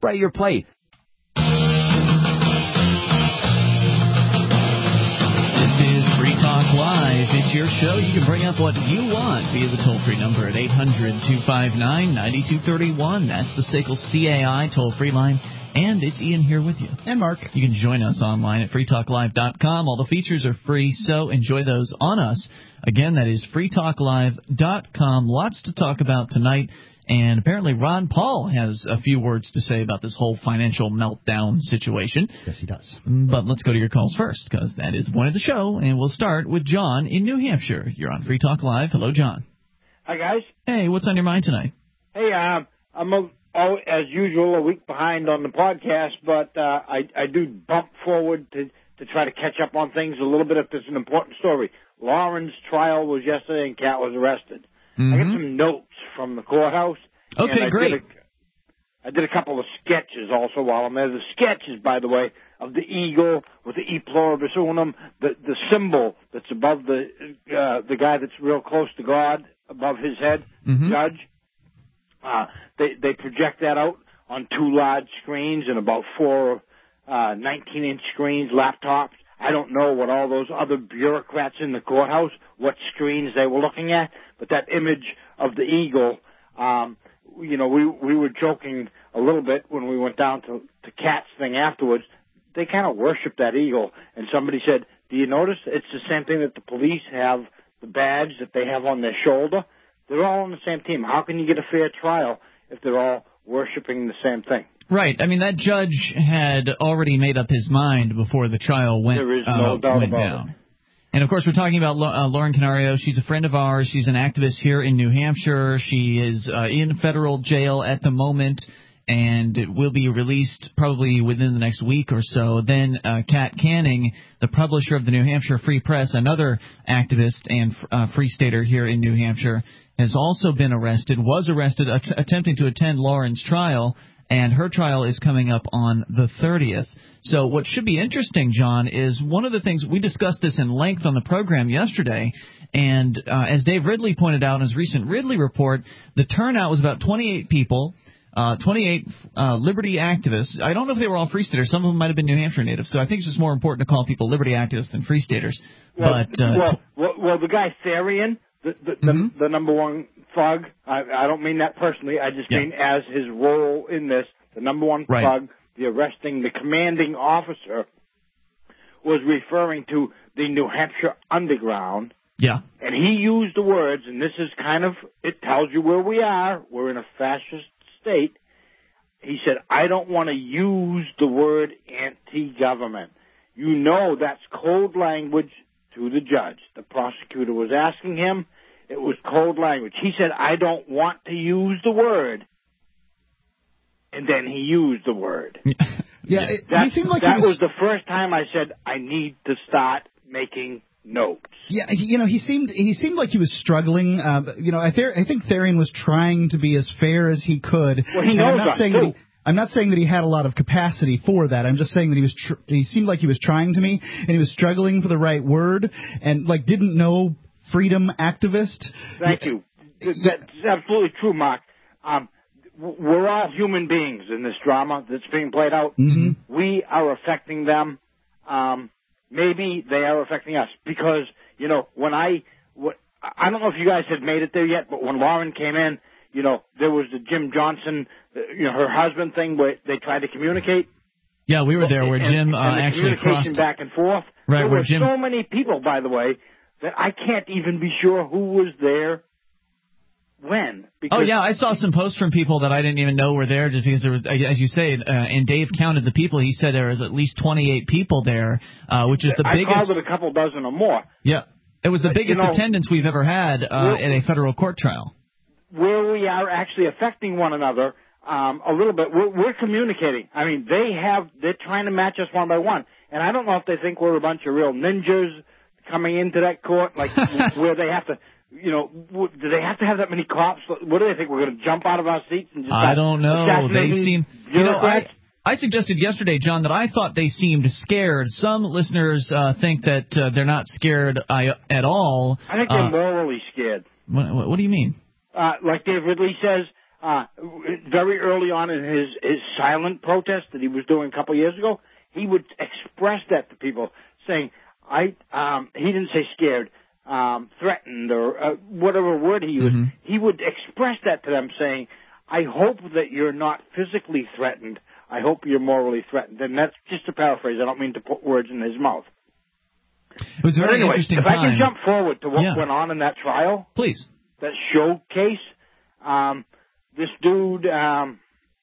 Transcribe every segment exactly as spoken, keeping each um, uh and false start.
spray your plate. Free Talk Live. It's your show. You can bring up what you want via the toll-free number at eight hundred, two five nine, nine two three one. That's the S A C L C A I toll-free line. And it's Ian here with you. And Mark. You can join us online at free talk live dot com. All the features are free, so enjoy those on us. Again, that is free talk live dot com. Lots to talk about tonight. And apparently Ron Paul has a few words to say about this whole financial meltdown situation. Yes, he does. But let's go to your calls first, because that is the point of the show. And we'll start with John in New Hampshire. You're on Free Talk Live. Hello, John. Hi, guys. Hey, what's on your mind tonight? Hey, uh, I'm, a, oh, as usual, a week behind on the podcast, but uh, I, I do bump forward to, to try to catch up on things a little bit if there's an important story. Lauren's trial was yesterday, and Kat was arrested. Mm-hmm. I got some notes from the courthouse. Okay, I great. Did a, I did a couple of sketches also while I'm there. The sketches, by the way, of the eagle with the E pluribus unum, the the symbol that's above the uh, the guy that's real close to God, above his head, mm-hmm. judge. Uh, they they project that out on two large screens and about four uh, nineteen-inch screens, laptops. I don't know what all those other bureaucrats in the courthouse, what screens they were looking at, but that image of the eagle, um, you know, we we were joking a little bit when we went down to, to Kat's thing afterwards. They kind of worship that eagle, and somebody said, do you notice it's the same thing that the police have, the badge that they have on their shoulder? They're all on the same team. How can you get a fair trial if they're all worshiping the same thing? Right. I mean, that judge had already made up his mind before the trial went, there is no uh, doubt went about down. It. And, of course, we're talking about uh, Lauren Canario. She's a friend of ours. She's an activist here in New Hampshire. She is uh, in federal jail at the moment, and it will be released probably within the next week or so. Then uh, Kat Canning, the publisher of the New Hampshire Free Press, another activist and uh, free stater here in New Hampshire, has also been arrested, was arrested att- attempting to attend Lauren's trial, and her trial is coming up on the thirtieth. So what should be interesting, John, is one of the things – we discussed this in length on the program yesterday, and uh, as Dave Ridley pointed out in his recent Ridley report, the turnout was about twenty-eight people, uh, twenty-eight uh, Liberty activists. I don't know if they were all Free Staters. Some of them might have been New Hampshire natives. So I think it's just more important to call people Liberty activists than Free Staters. Well, but, uh, well, well, well, the guy Therian, the, the, mm-hmm. the, the number one thug, I, I don't mean that personally. I just yeah. mean as his role in this, the number one right. thug, the arresting, the commanding officer, was referring to the New Hampshire Underground. Yeah. And he used the words, and this is kind of, it tells you where we are. We're in a fascist state. He said, I don't want to use the word anti-government. You know that's code language to the judge. The prosecutor was asking him. It was code language. He said, I don't want to use the word. And then he used the word. Yeah, it, that, he seemed like that he was, was the first time I said, I need to start making notes. Yeah, he, you know, he seemed he seemed like he was struggling. Uh, you know, I, th- I think Therian was trying to be as fair as he could. Well, he knows I'm not that, saying too. that he, I'm not saying that he had a lot of capacity for that. I'm just saying that he was. Tr- he seemed like he was trying to me, and he was struggling for the right word, and like didn't know freedom activist. Thank you. That's absolutely true, Mark. Um, we're all human beings in this drama that's being played out. Mm-hmm. We are affecting them. Um, maybe they are affecting us because, you know, when I, what, I don't know if you guys had made it there yet, but when Lauren came in, you know, there was the Jim Johnson, you know, her husband thing where they tried to communicate. Yeah, we were there where and, Jim uh, and the actually communication crossed. back and forth. Right, there where were Jim... so many people, by the way, that I can't even be sure who was there when. Oh, yeah, I saw some posts from people that I didn't even know were there just because there was, as you say, uh, and Dave counted the people. He said there was at least twenty-eight people there, uh, which is the I biggest. I called it a couple dozen or more. Yeah. It was the But, biggest you know, attendance we've ever had uh, at a federal court trial. Where we are actually affecting one another um, a little bit, we're, we're communicating. I mean, they have, they're trying to match us one by one. And I don't know if they think we're a bunch of real ninjas coming into that court, like where they have to, you know, do they have to have that many cops? What do they think? We're going to jump out of our seats and just I don't know. They seem, you know, I, I suggested yesterday, John, that I thought they seemed scared. Some listeners uh, think that uh, they're not scared I, at all. I think they're uh, morally scared. What, what do you mean? Uh, like Dave Ridley says, uh, very early on in his, his silent protest that he was doing a couple of years ago, he would express that to people, saying, I, um, he didn't say scared, um, threatened, or uh, whatever word he used. Mm-hmm. He would express that to them, saying, I hope that you're not physically threatened. I hope you're morally threatened. And that's just a paraphrase. I don't mean to put words in his mouth. It was a very anyway, interesting if time. I can jump forward to what yeah. went on in that trial. Please. That showcase, um, this dude, um,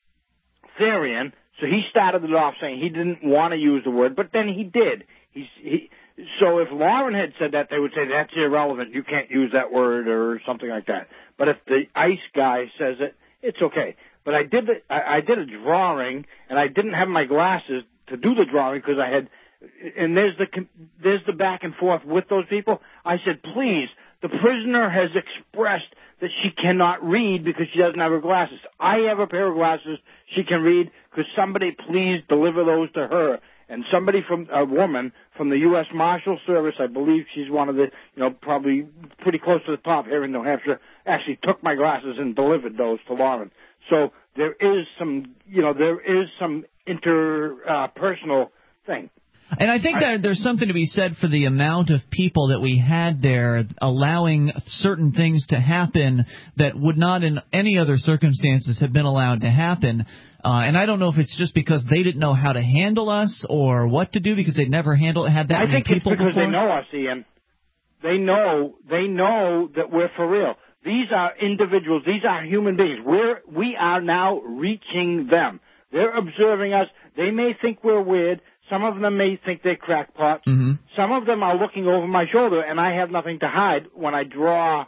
Therian, so he started it off saying he didn't want to use the word, but then he did. He's, he, so if Lauren had said that, they would say that's irrelevant. You can't use that word or something like that. But if the ICE guy says it, it's okay. But I did the, I, I did a drawing, and I didn't have my glasses to do the drawing because I had, and there's the there's the back and forth with those people. I said, please, the prisoner has expressed that she cannot read because she doesn't have her glasses. I have a pair of glasses she can read. Could somebody please deliver those to her? And somebody from, a woman from the U S Marshal Service, I believe she's one of the, you know, probably pretty close to the top here in New Hampshire, actually took my glasses and delivered those to Lauren. So there is some, you know, there is some interpersonal uh, thing. And I think that there's something to be said for the amount of people that we had there allowing certain things to happen that would not in any other circumstances have been allowed to happen. Uh, and I don't know if it's just because they didn't know how to handle us or what to do because they'd never handled had that I many think people it's because before. they know us, Ian. They know, they know that we're for real. These are individuals. These are human beings. We're, we are now reaching them. They're observing us. They may think we're weird. Some of them may think they're crackpots. Mm-hmm. Some of them are looking over my shoulder, and I have nothing to hide when I draw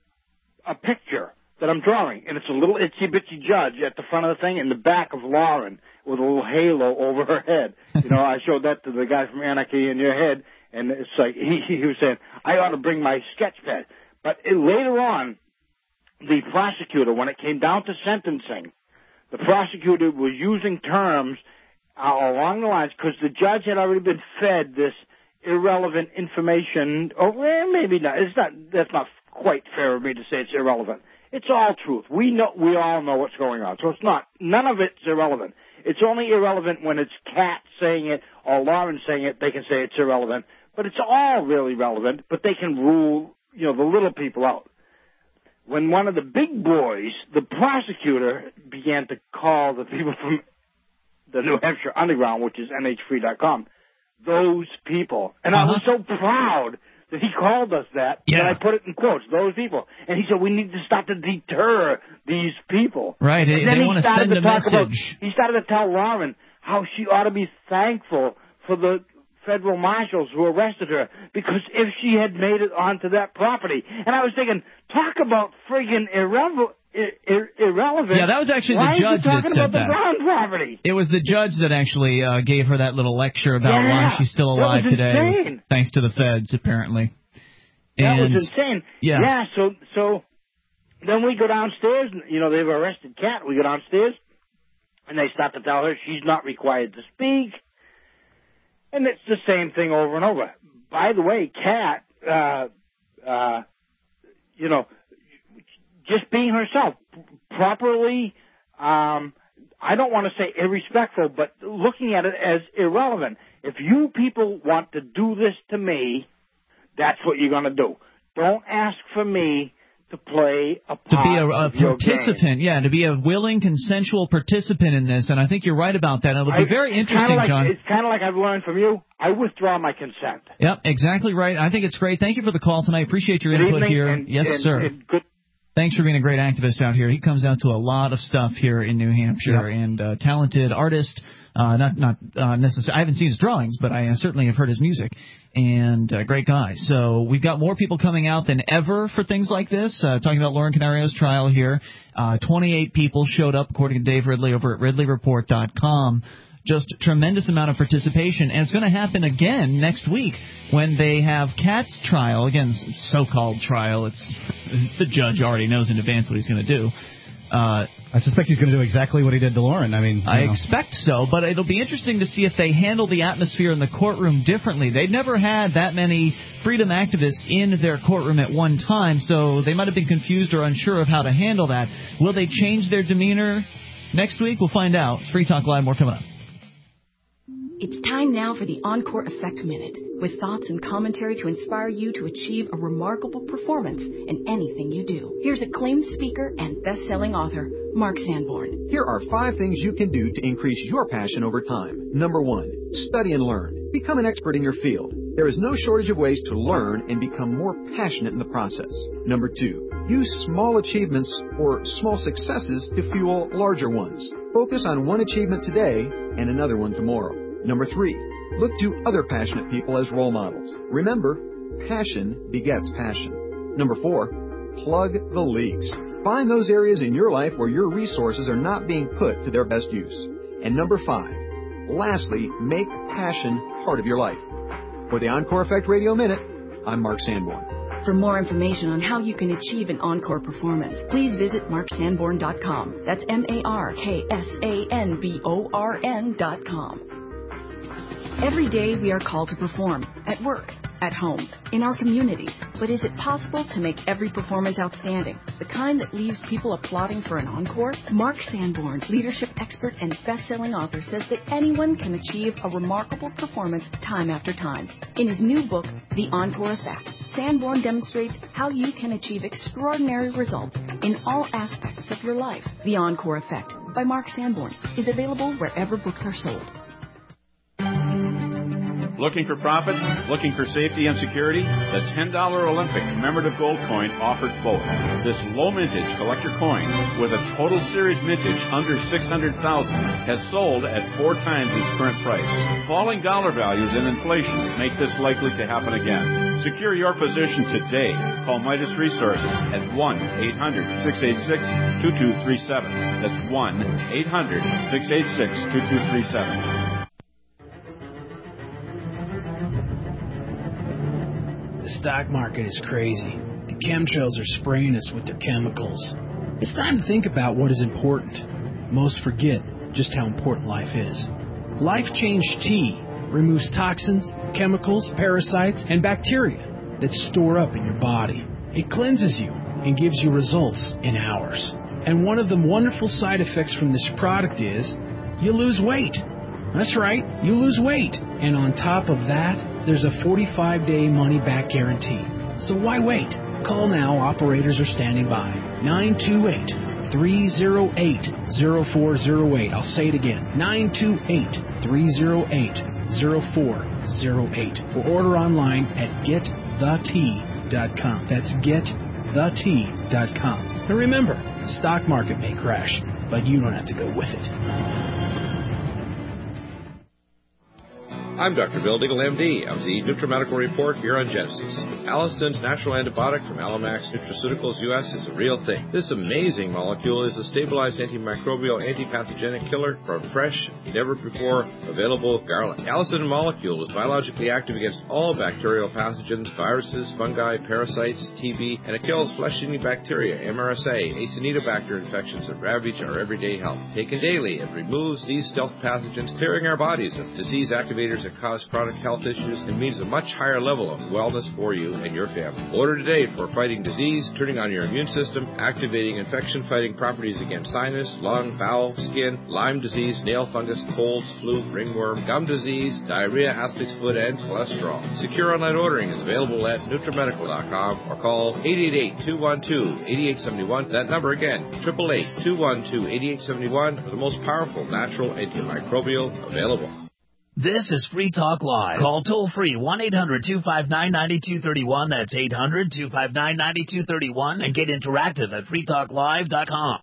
a picture that I'm drawing. And it's a little itsy-bitsy judge at the front of the thing in the back of Lauren with a little halo over her head. You know, I showed that to the guy from Anarchy in Your Head, and it's like he, he was saying, I ought to bring my sketch pad. But it, later on, the prosecutor, when it came down to sentencing, the prosecutor was using terms Uh, along the lines, because the judge had already been fed this irrelevant information. Or well, maybe not. It's not. That's not quite fair of me to say it's irrelevant. It's all truth. We know. We all know what's going on. So it's not. None of it's irrelevant. It's only irrelevant when it's Kat saying it or Lauren saying it. They can say it's irrelevant, but it's all really relevant. But they can rule, you know, the little people out. When one of the big boys, the prosecutor, began to call the people from the New Hampshire Underground, which is N H free dot com, those people. And uh-huh. I was so proud that he called us that, yeah. that I put it in quotes, those people. And he said, we need to start to deter these people. Right, and then they he want to started send to a talk message. About, he started to tell Lauren how she ought to be thankful for the federal marshals who arrested her, because if she had made it onto that property. And I was thinking, talk about friggin' irrelevant. Ir- irrelevant. Yeah, that was actually Why the judge that said about that. The Brown property? It was the judge that actually uh, gave her that little lecture about yeah, why she's still alive that was today. Insane. Was thanks to the feds, apparently. That and, was insane. Yeah. Yeah. So, so then we go downstairs. And, you know, they've arrested Kat. We go downstairs, and they start to tell her she's not required to speak, and it's the same thing over and over. By the way, Kat, uh, uh, you know. Just being herself, properly, um, I don't want to say irrespectful, but looking at it as irrelevant. If you people want to do this to me, that's what you're going to do. Don't ask for me to play a part to be a, a of your participant, game. yeah, to be a willing, consensual participant in this, and I think you're right about that. It'll be I, very interesting, like, John. It's kind of like I've learned from you. I withdraw my consent. Yep, exactly right. I think it's great. Thank you for the call tonight. Appreciate your good input evening, here. And, yes, and, sir. And good. Thanks for being a great activist out here. He comes out to a lot of stuff here in New Hampshire, yep. and uh, talented artist. Uh, not not uh, necessarily. I haven't seen his drawings, but I uh, certainly have heard his music. And uh, great guy. So we've got more people coming out than ever for things like this. Uh, talking about Lauren Canario's trial here. Uh, twenty-eight people showed up, according to Dave Ridley over at Ridley Report dot com. Just tremendous amount of participation, and it's going to happen again next week when they have Kat's trial, again, so-called trial. It's the judge already knows in advance what he's going to do. Uh, I suspect he's going to do exactly what he did to Lauren. I mean, I know. expect so, but it'll be interesting to see if they handle the atmosphere in the courtroom differently. They've never had that many freedom activists in their courtroom at one time, so they might have been confused or unsure of how to handle that. Will they change their demeanor next week? We'll find out. It's Free Talk Live. More coming up. It's time now for the Encore Effect Minute, with thoughts and commentary to inspire you to achieve a remarkable performance in anything you do. Here's acclaimed speaker and best-selling author, Mark Sanborn. Here are five things you can do to increase your passion over time. Number one, study and learn. Become an expert in your field. There is no shortage of ways to learn and become more passionate in the process. Number two, use small achievements or small successes to fuel larger ones. Focus on one achievement today and another one tomorrow. Number three, look to other passionate people as role models. Remember, passion begets passion. Number four, plug the leaks. Find those areas in your life where your resources are not being put to their best use. And number five, lastly, make passion part of your life. For the Encore Effect Radio Minute, I'm Mark Sanborn. For more information on how you can achieve an encore performance, please visit mark sanborn dot com. That's M A R K S A N B O R N dot com. Every day we are called to perform, at work, at home, in our communities. But is it possible to make every performance outstanding, the kind that leaves people applauding for an encore? Mark Sanborn, leadership expert and best-selling author, says that anyone can achieve a remarkable performance time after time. In his new book, The Encore Effect, Sanborn demonstrates how you can achieve extraordinary results in all aspects of your life. The Encore Effect by Mark Sanborn is available wherever books are sold. Looking for profit? Looking for safety and security? The ten dollar Olympic commemorative gold coin offers both. This low mintage collector coin with a total series mintage under six hundred thousand dollars has sold at four times its current price. Falling dollar values and inflation make this likely to happen again. Secure your position today. Call Midas Resources at one eight hundred six eight six two two three seven. That's one eight hundred six eight six two two three seven. The stock market is crazy. The chemtrails are spraying us with their chemicals. It's time to think about what is important. Most forget just how important life is. Life Change Tea removes toxins, chemicals, parasites, and bacteria that store up in your body. It cleanses you and gives you results in hours. And one of the wonderful side effects from this product is you lose weight. That's right, you lose weight. And on top of that, there's a forty-five day money-back guarantee. So why wait? Call now. Operators are standing by. nine two eight, three oh eight, oh four oh eight. I'll say it again. nine two eight, three oh eight, oh four oh eight. Or order online at get the tea dot com. That's get the tea dot com. And remember, the stock market may crash, but you don't have to go with it. I'm Doctor Bill Diggle, M D, of the NutriMedical Report here on Genesis. Allison's natural antibiotic from Alamax Nutraceuticals U S is a real thing. This amazing molecule is a stabilized antimicrobial, antipathogenic killer from fresh, never-before-available garlic. Allison molecule is biologically active against all bacterial pathogens, viruses, fungi, parasites, T B, and it kills flesh-eating bacteria, M R S A, Acinetobacter infections that ravage our everyday health. Taken daily, it removes these stealth pathogens, clearing our bodies of disease activators that cause chronic health issues and means a much higher level of wellness for you and your family. Order today for fighting disease, turning on your immune system, activating infection-fighting properties against sinus, lung, bowel, skin, Lyme disease, nail fungus, colds, flu, ringworm, gum disease, diarrhea, athlete's foot, and cholesterol. Secure online ordering is available at NutriMedical dot com or call eight eight eight, two one two, eight eight seven one. That number again, eight eight eight, two one two, eight eight seven one, for the most powerful natural antimicrobial available. This is Free Talk Live. Call toll-free one eight hundred two five nine nine two three one. That's eight hundred two five nine nine two three one. And get interactive at free talk live dot com.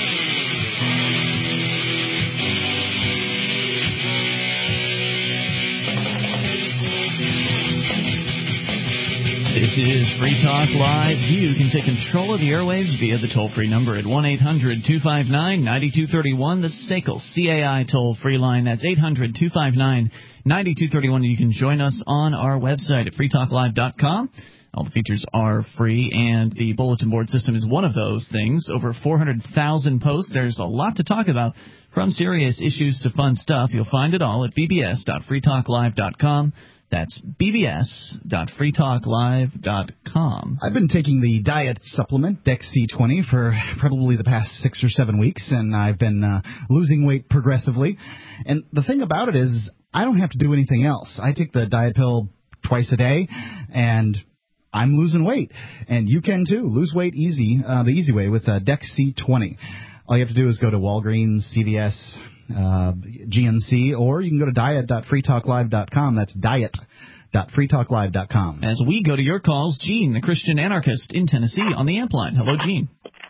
This is Free Talk Live. You can take control of the airwaves via the toll-free number at one eight hundred two five nine nine two three one, the S A C L C A I toll-free line. That's eight hundred two five nine nine two three one. And you can join us on our website at free talk live dot com. All the features are free, and the bulletin board system is one of those things. Over four hundred thousand posts. There's a lot to talk about, from serious issues to fun stuff. You'll find it all at b b s dot free talk live dot com. That's b b s dot free talk live dot com. I've been taking the diet supplement, Dex C twenty, for probably the past six or seven weeks, and I've been uh, losing weight progressively. And the thing about it is I don't have to do anything else. I take the diet pill twice a day, and I'm losing weight. And you can, too. Lose weight easy, uh, the easy way with uh, Dex C twenty. All you have to do is go to Walgreens, C V S, uh, G N C, or you can go to diet dot free talk live dot com. That's diet dot free talk live dot com. As we go to your calls, Gene, the Christian anarchist in Tennessee, on the amp line. Hello, Gene.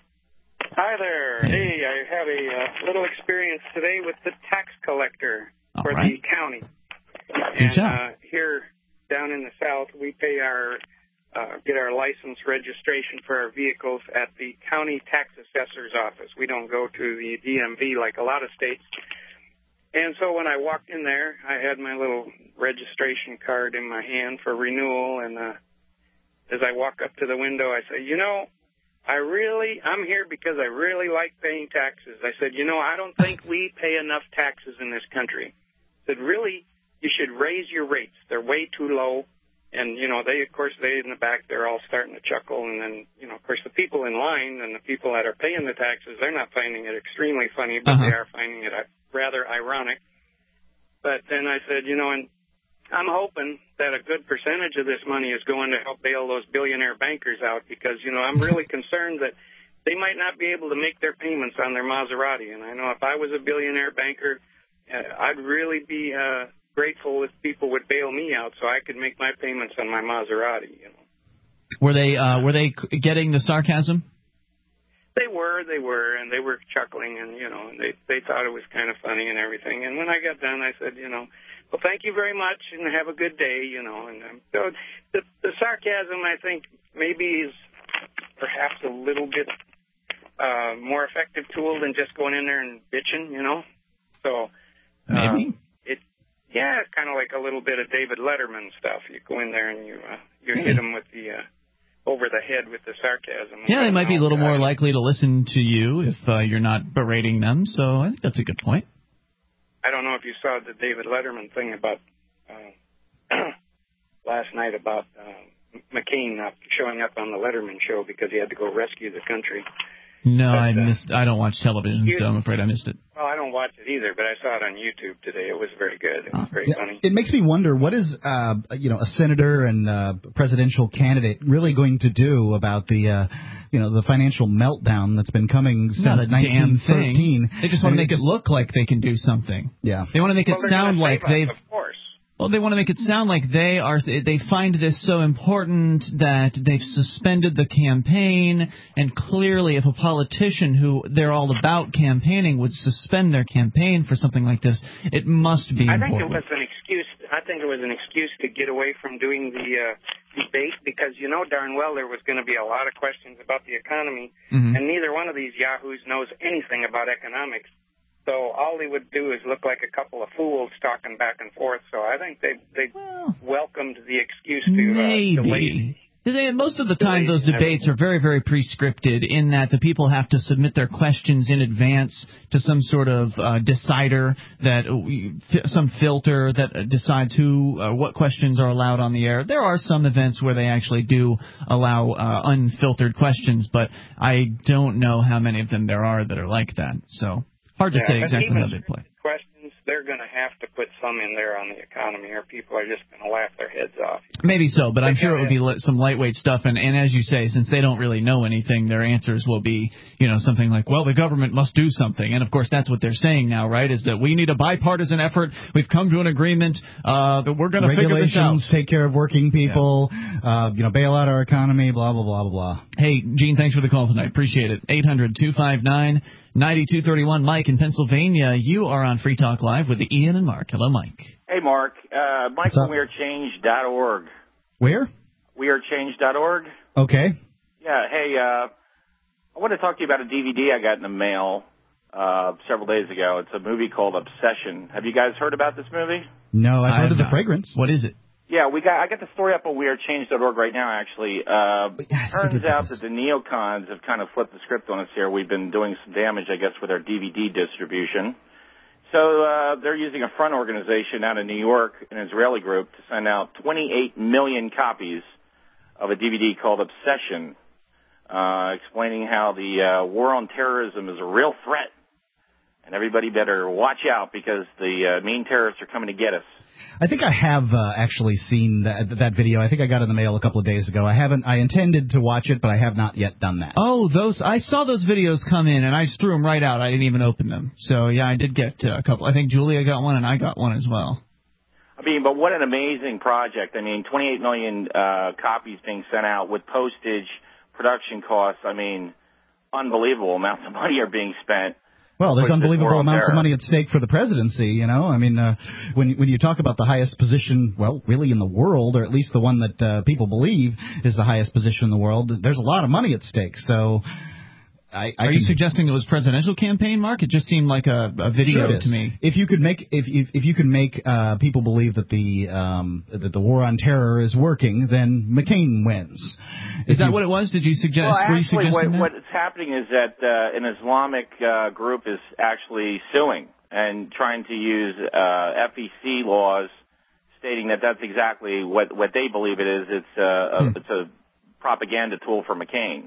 Hi there. Hey, hey I have a uh, little experience today with the tax collector All for right. the county. Good and job. Uh, here down in the South, we pay our Uh, get our license registration for our vehicles at the county tax assessor's office. We don't go to the D M V like a lot of states. And so when I walked in there, I had my little registration card in my hand for renewal. And uh, as I walk up to the window, I say, you know, I really, I'm here because I really like paying taxes. I said, you know, I don't think we pay enough taxes in this country. I said, really, you should raise your rates. They're way too low. And, you know, they, of course, they in the back, they're all starting to chuckle. And then, you know, of course, the people in line and the people that are paying the taxes, they're not finding it extremely funny, but uh-huh. they are finding it rather ironic. But then I said, you know, and I'm hoping that a good percentage of this money is going to help bail those billionaire bankers out because, you know, I'm really concerned that they might not be able to make their payments on their Maserati. And I know if I was a billionaire banker, uh, I'd really be uh grateful if people would bail me out so I could make my payments on my Maserati, you know. Were they uh, were they getting the sarcasm? They were, they were, and they were chuckling, and, you know, and they, they thought it was kind of funny and everything. And when I got done, I said, you know, well, thank you very much, and have a good day, you know. And um, so the, the sarcasm, I think, maybe is perhaps a little bit uh, more effective tool than just going in there and bitching, you know. So uh, maybe. Yeah, it's kind of like a little bit of David Letterman stuff. You go in there and you uh, you hit them with the uh, over the head with the sarcasm. Yeah, they might be a little more likely to listen to you if uh, you're not berating them. So I think that's a good point. I don't know if you saw the David Letterman thing about uh, last night about uh, McCain not showing up on the Letterman show because he had to go rescue the country. No, but, I uh, missed. I don't watch television, so I'm afraid I missed it. Well, I don't watch it either, but I saw it on YouTube today. It was very good. It was very yeah, funny. It makes me wonder, what is uh, you know a senator and uh, presidential candidate really going to do about the uh, you know the financial meltdown that's been coming since nineteen thirteen? They just want to make it look like they can do something. Yeah, Oh, they want to make it well, sound like they've. Us, of course. Well, they want to make it sound like they are. They find this so important that they've suspended the campaign. And clearly, if a politician who they're all about campaigning would suspend their campaign for something like this, it must be I important. think it was an excuse. I think it was an excuse to get away from doing the uh, debate because you know darn well there was going to be a lot of questions about the economy, mm-hmm. and neither one of these yahoos knows anything about economics. So all they would do is look like a couple of fools talking back and forth. So I think they they well, welcomed the excuse to maybe. Uh, delay. They, most of the time, those debates are very, very pre-scripted in that the people have to submit their questions in advance to some sort of uh, decider, that uh, some filter that decides who, uh, what questions are allowed on the air. There are some events where they actually do allow uh, unfiltered questions, but I don't know how many of them there are that are like that. So hard to yeah, say exactly how they play. Questions, they're going to have to put some in there on the economy, or people are just going to laugh their heads off. Maybe so, but I'm sure it would be li- some lightweight stuff. And, and as you say, since they don't really know anything, their answers will be, you know, something like, well, the government must do something. And, of course, that's what they're saying now, right, is that we need a bipartisan effort. We've come to an agreement uh, that we're going to figure this out. Regulations, take care of working people, yeah. uh, you know, bail out our economy, blah, blah, blah, blah, blah. Hey, Gene, thanks for the call tonight. Appreciate it. eight hundred two five nine nine two three one. Mike in Pennsylvania, you are on Free Talk Live with Ian and Mark. Hello, Mike. Hey, Mark. Uh, Mike from we are change dot org. Where? we are change dot org. Okay. Yeah, hey, uh, I want to talk to you about a D V D I got in the mail uh, several days ago. It's a movie called Obsession. Have you guys heard about this movie? No, I've I heard of the not. fragrance. What is it? Yeah, we got. I got the story up on we are change dot org right now, actually. Uh, turns out that the neocons have kind of flipped the script on us here. We've been doing some damage, I guess, with our D V D distribution. So uh, they're using a front organization out of New York, an Israeli group, to send out twenty-eight million copies of a D V D called Obsession, uh, explaining how the uh, war on terrorism is a real threat. And everybody better watch out because the uh, mean terrorists are coming to get us. I think I have uh, actually seen that that video. I think I got it in the mail a couple of days ago. I haven't. I intended to watch it, but I have not yet done that. Oh, those! I saw those videos come in, and I just threw them right out. I didn't even open them. So yeah, I did get uh, a couple. I think Julia got one, and I got one as well. I mean, but what an amazing project! I mean, twenty-eight million uh, copies being sent out with postage, production costs. I mean, unbelievable amounts of money are being spent. Well, there's unbelievable amounts of money at stake for the presidency, you know. I mean, uh, when when you talk about the highest position, well, really in the world, or at least the one that uh, people believe is the highest position in the world, there's a lot of money at stake. So, I, I are you suggesting it was presidential campaign, Mark? It just seemed like a, a video sure to me. If you could make if if, if you could make uh, people believe that the um, that the war on terror is working, then McCain wins. Is if that you, what it was? Did you suggest? Well, were you actually, suggesting what, that? what's happening is that uh, an Islamic uh, group is actually suing and trying to use uh, F E C laws, stating that that's exactly what what they believe it is. It's uh, a, hmm. it's a propaganda tool for McCain.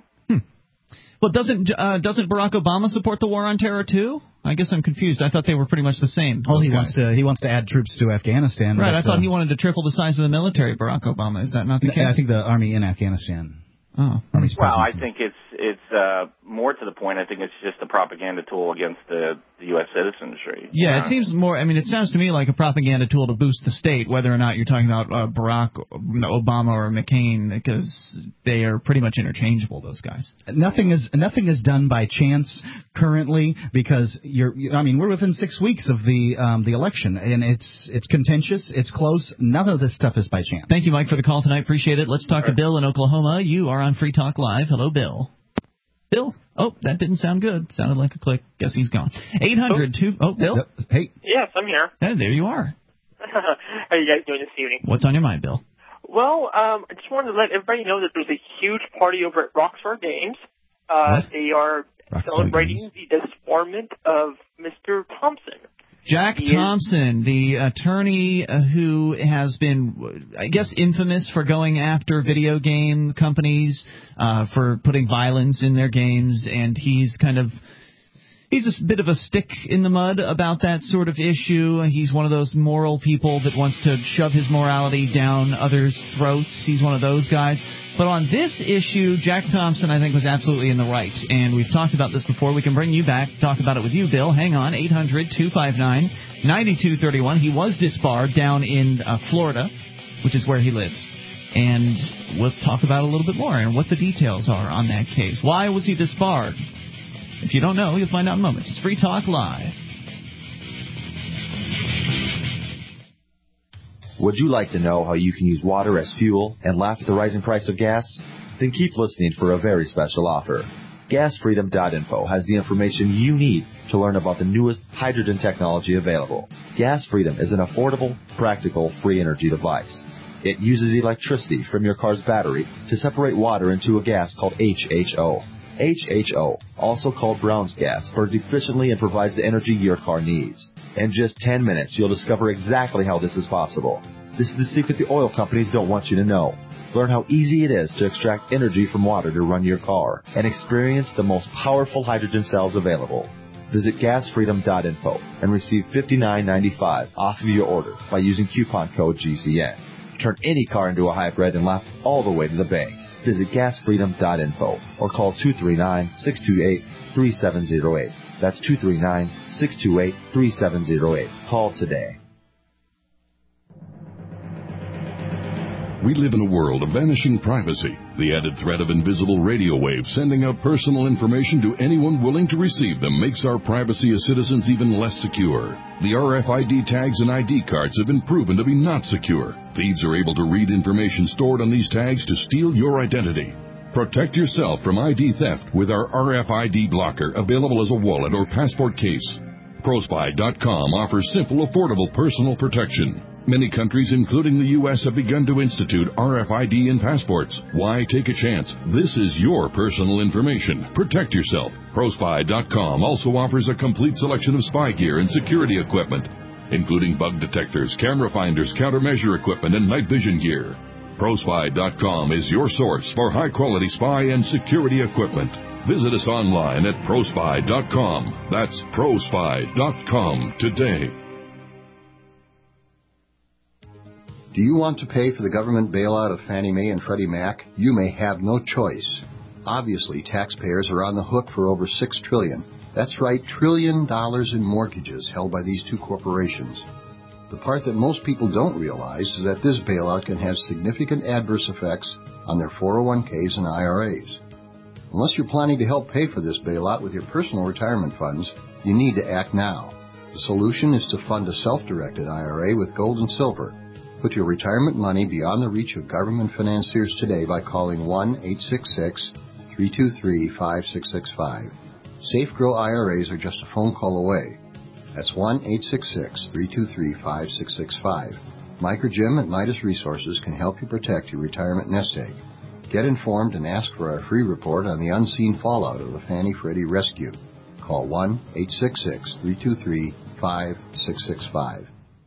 Well, doesn't uh, doesn't Barack Obama support the war on terror too? I guess I'm confused. I thought they were pretty much the same. Oh, he guys. wants to he wants to add troops to Afghanistan. Right. But, I thought uh, he wanted to triple the size of the military. Barack Obama. Is that not the case? I think the army in Afghanistan. Oh. Army's Well, I presence. think it's it's uh, more to the point. I think it's just a propaganda tool against the, the U S citizenry. Yeah, it seems more. I mean, it sounds to me like a propaganda tool to boost the state, whether or not you're talking about uh, Barack Obama or McCain, because they are pretty much interchangeable. Those guys. Nothing is nothing is done by chance currently, because you're. I mean, we're within six weeks of the um, the election, and it's it's contentious, it's close. None of this stuff is by chance. Thank you, Mike, for the call tonight. Appreciate it. Let's talk to Bill in Oklahoma. You are on Free Talk Live. Hello, Bill. Bill? Oh, that didn't sound good. Sounded like a click. Guess he's gone. eight hundred two Oh, Bill? Hey. Yes, I'm here. Hey, there you are. How are you guys doing this evening? What's on your mind, Bill? Well, um, I just wanted to let everybody know that there's a huge party over at Rockstar Games. Uh, what? They are Rockstar celebrating Games. the disbarment of Mister Thompson. Jack He Thompson, the attorney uh, who has been, I guess, infamous for going after video game companies uh, for putting violence in their games, and he's kind of he's a bit of a stick in the mud about that sort of issue. He's one of those moral people that wants to shove his morality down others' throats. He's one of those guys. But on this issue, Jack Thompson, I think, was absolutely in the right. And we've talked about this before. We can bring you back, talk about it with you, Bill. Hang on, eight hundred two five nine nine two three one. He was disbarred down in uh, Florida, which is where he lives. And we'll talk about it a little bit more and what the details are on that case. Why was he disbarred? If you don't know, you'll find out in moments. It's Free Talk Live. Would you like to know how you can use water as fuel and laugh at the rising price of gas? Then keep listening for a very special offer. gas freedom dot info has the information you need to learn about the newest hydrogen technology available. Gas Freedom is an affordable, practical, free energy device. It uses electricity from your car's battery to separate water into a gas called H H O. H H O, also called Brown's gas, burns efficiently and provides the energy your car needs. In just ten minutes, you'll discover exactly how this is possible. This is the secret the oil companies don't want you to know. Learn how easy it is to extract energy from water to run your car and experience the most powerful hydrogen cells available. Visit gas freedom dot info and receive fifty-nine ninety-five off of your order by using coupon code G C N. Turn any car into a hybrid and laugh all the way to the bank. Visit gas freedom dot info or call two three nine, six two eight, three seven zero eight. That's two three nine, six two eight, three seven zero eight. Call today. We live in a world of vanishing privacy, the added threat of invisible radio waves sending out personal information to anyone willing to receive them makes our privacy as citizens even less secure. The R F I D tags and I D cards have been proven to be not secure. Thieves are able to read information stored on these tags to steal your identity. Protect yourself from I D theft with our R F I D blocker, available as a wallet or passport case. ProSpy dot com offers simple, affordable personal protection. Many countries, including the U S, have begun to institute R F I D in passports. Why take a chance? This is your personal information. Protect yourself. ProSpy dot com also offers a complete selection of spy gear and security equipment, including bug detectors, camera finders, countermeasure equipment, and night vision gear. ProSpy dot com is your source for high-quality spy and security equipment. Visit us online at ProSpy dot com. That's ProSpy dot com today. Do you want to pay for the government bailout of Fannie Mae and Freddie Mac? You may have no choice. Obviously, taxpayers are on the hook for over six trillion dollars. That's right, trillion dollars in mortgages held by these two corporations. The part that most people don't realize is that this bailout can have significant adverse effects on their four oh one k's and I R As. Unless you're planning to help pay for this bailout with your personal retirement funds, you need to act now. The solution is to fund a self-directed I R A with gold and silver. Put your retirement money beyond the reach of government financiers today by calling one eight six six, three two three, five six six five. Safe Grow I R As are just a phone call away. That's one eight six six, three two three, five six six five. Mike or Jim at Midas Resources can help you protect your retirement nest egg. Get informed and ask for our free report on the unseen fallout of the Fannie Freddie rescue. Call one eight six six, three two three, five six six five.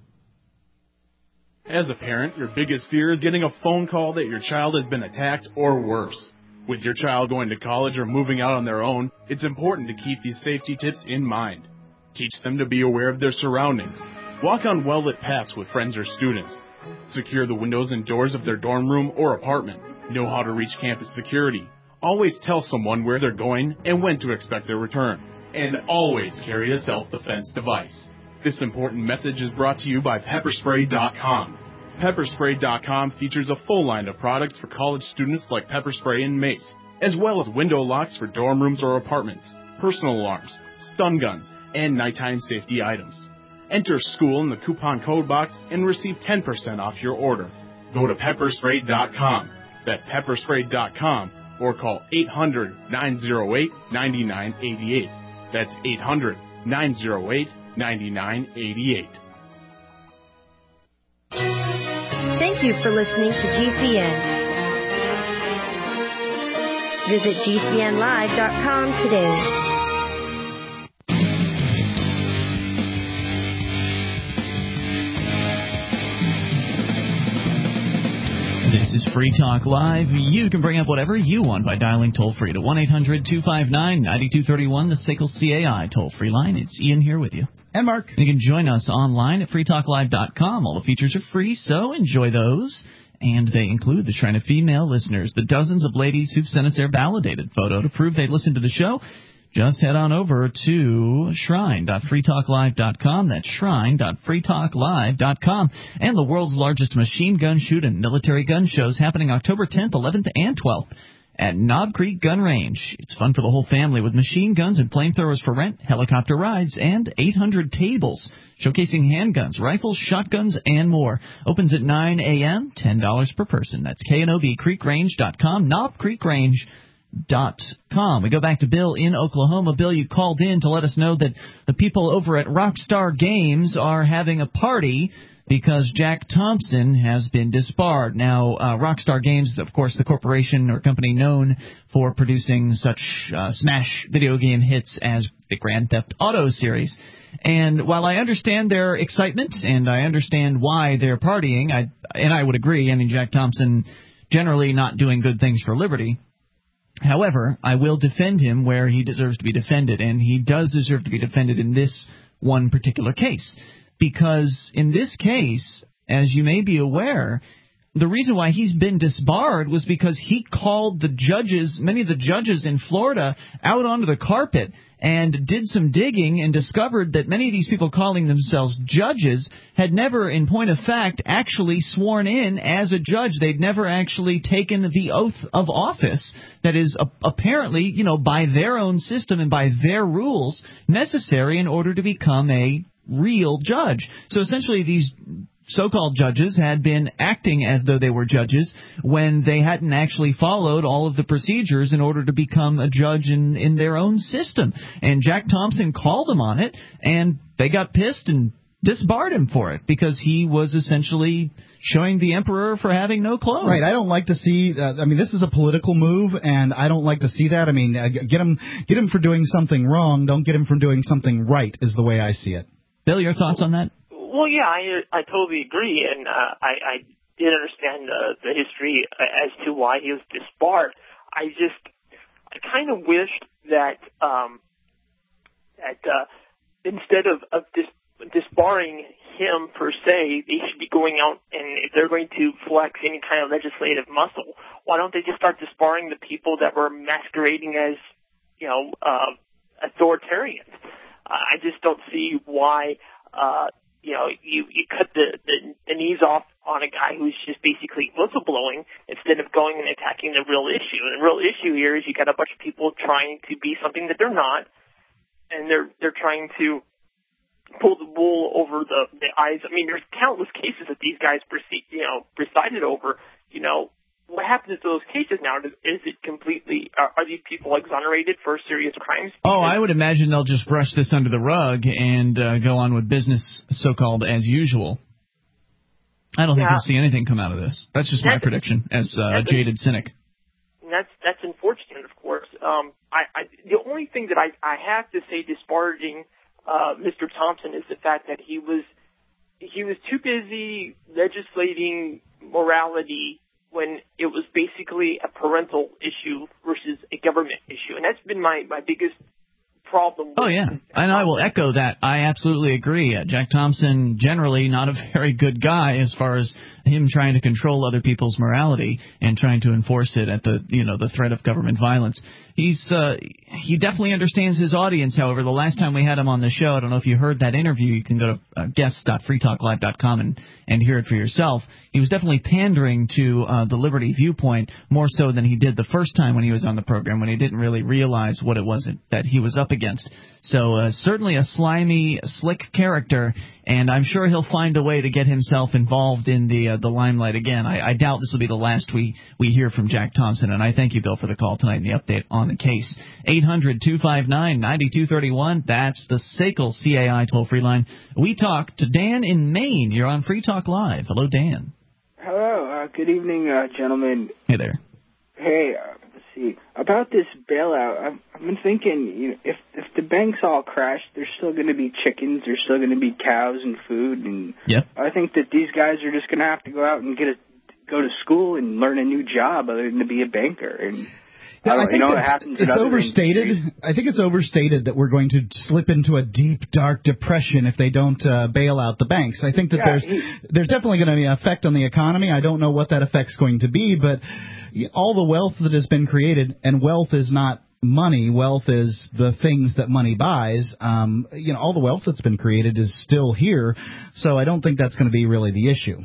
As a parent, your biggest fear is getting a phone call that your child has been attacked or worse. With your child going to college or moving out on their own, it's important to keep these safety tips in mind. Teach them to be aware of their surroundings. Walk on well-lit paths with friends or students. Secure the windows and doors of their dorm room or apartment. Know how to reach campus security. Always tell someone where they're going and when to expect their return. And always carry a self-defense device. This important message is brought to you by Pepper Spray dot com. Pepper Spray dot com features a full line of products for college students like pepper spray and mace, as well as window locks for dorm rooms or apartments, personal alarms, stun guns, and nighttime safety items. Enter school in the coupon code box and receive ten percent off your order. Go to Pepper Spray dot com. That's Pepper Spray dot com or call eight hundred, nine oh eight, nine nine eight eight. That's eight hundred, nine oh eight, nine nine eight eight. Thank you for listening to G C N. Visit G C N live dot com today. This is Free Talk Live. You can bring up whatever you want by dialing toll-free to one eight hundred, two five nine, nine two three one, the S A C L C A I toll-free line. It's Ian here with you. And Mark. You can join us online at free talk live dot com. All the features are free, so enjoy those. And they include the shrine of female listeners, the dozens of ladies who've sent us their validated photo to prove they listened to the show. Just head on over to shrine dot free talk live dot com. That's shrine dot free talk live dot com. And the world's largest machine gun shoot and military gun shows happening October tenth, eleventh, and twelfth at Knob Creek Gun Range. It's fun for the whole family with machine guns and flamethrowers for rent, helicopter rides, and eight hundred tables showcasing handguns, rifles, shotguns, and more. Opens at nine a.m., ten dollars per person. That's K N O B creek range dot com, knob creek range dot com. We go back to Bill in Oklahoma. Bill, you called in to let us know that the people over at Rockstar Games are having a party because Jack Thompson has been disbarred. Now, uh, Rockstar Games is, of course, the corporation or company known for producing such uh, smash video game hits as the Grand Theft Auto series. And while I understand their excitement and I understand why they're partying, I and I would agree, I mean, Jack Thompson generally not doing good things for liberty. However, I will defend him where he deserves to be defended, and he does deserve to be defended in this one particular case. Because in this case, as you may be aware, the reason why he's been disbarred was because he called the judges, many of the judges in Florida, out onto the carpet and did some digging and discovered that many of these people calling themselves judges had never, in point of fact, actually sworn in as a judge. They'd never actually taken the oath of office that is uh, apparently, you know, by their own system and by their rules necessary in order to become a real judge. So essentially these so-called judges had been acting as though they were judges when they hadn't actually followed all of the procedures in order to become a judge in, in their own system. And Jack Thompson called them on it, and they got pissed and disbarred him for it because he was essentially showing the emperor for having no clothes. Right. I don't like to see. Uh, I mean, this is a political move, and I don't like to see that. I mean, uh, get him, get him for doing something wrong. Don't get him from doing something right. Is the way I see it. Bill, your thoughts on that? Well, yeah, I I totally agree, and uh, I, I did understand uh, the history as to why he was disbarred. I just, I kind of wished that um, that uh, instead of, of dis, disbarring him per se, they should be going out and if they're going to flex any kind of legislative muscle, why don't they just start disbarring the people that were masquerading as, you know, uh, authoritarians? Uh, I just don't see why, uh, you know, you, you cut the, the, the knees off on a guy who's just basically whistleblowing instead of going and attacking the real issue. And the real issue here is you got a bunch of people trying to be something that they're not, and they're they're trying to pull the wool over the, the eyes. I mean, there's countless cases that these guys, proceed, you know, presided over. You know, what happens to those cases now? Is it completely, are, are these people exonerated for serious crimes? Oh, I would imagine they'll just brush this under the rug and uh, go on with business, so-called, as usual. I don't think Yeah. you'll see anything come out of this. That's just my That's- prediction as uh, a that's- jaded cynic. And that's that's unfortunate, of course. Um, I, I the only thing that I I have to say disparaging uh, Mister Thompson is the fact that he was he was too busy legislating morality when it was basically a parental issue versus a government issue, and that's been my my biggest problem. With Oh, yeah. And I will echo that. I absolutely agree. Uh, Jack Thompson, generally not a very good guy as far as him trying to control other people's morality and trying to enforce it at the, you know, the threat of government violence. He's uh, he definitely understands his audience. However, the last time we had him on the show, I don't know if you heard that interview. You can go to uh, guests dot free talk live dot com and, and hear it for yourself. He was definitely pandering to uh, the liberty viewpoint more so than he did the first time when he was on the program, when he didn't really realize what it was that he was up against. So uh, certainly a slimy, slick character, and I'm sure he'll find a way to get himself involved in the uh, the limelight again. I, I doubt this will be the last we, we hear from Jack Thompson, and I thank you, Bill, for the call tonight and the update on the case. eight hundred two five nine nine two three one, that's the S A C L C A I toll-free line. We talk to Dan in Maine. You're on Free Talk Live. Hello, Dan. Hello. Uh, good evening, uh, gentlemen. Hey there. Hey, uh, let's see. About this bailout, I've, I've been thinking, you know, if if the banks all crash, there's still going to be chickens, there's still going to be cows and food, and yep. I think that these guys are just going to have to go out and get a go to school and learn a new job other than to be a banker. And Yeah, I, I don't, think you know what it's, happens. in it's other overstated. industries. I think it's overstated that we're going to slip into a deep, dark depression if they don't uh, bail out the banks. I think that Yeah, there's he- there's definitely going to be an effect on the economy. I don't know what that effect's going to be, but all the wealth that has been created, and wealth is not money. Wealth is the things that money buys. Um, you know, all the wealth that's been created is still here, so I don't think that's going to be really the issue.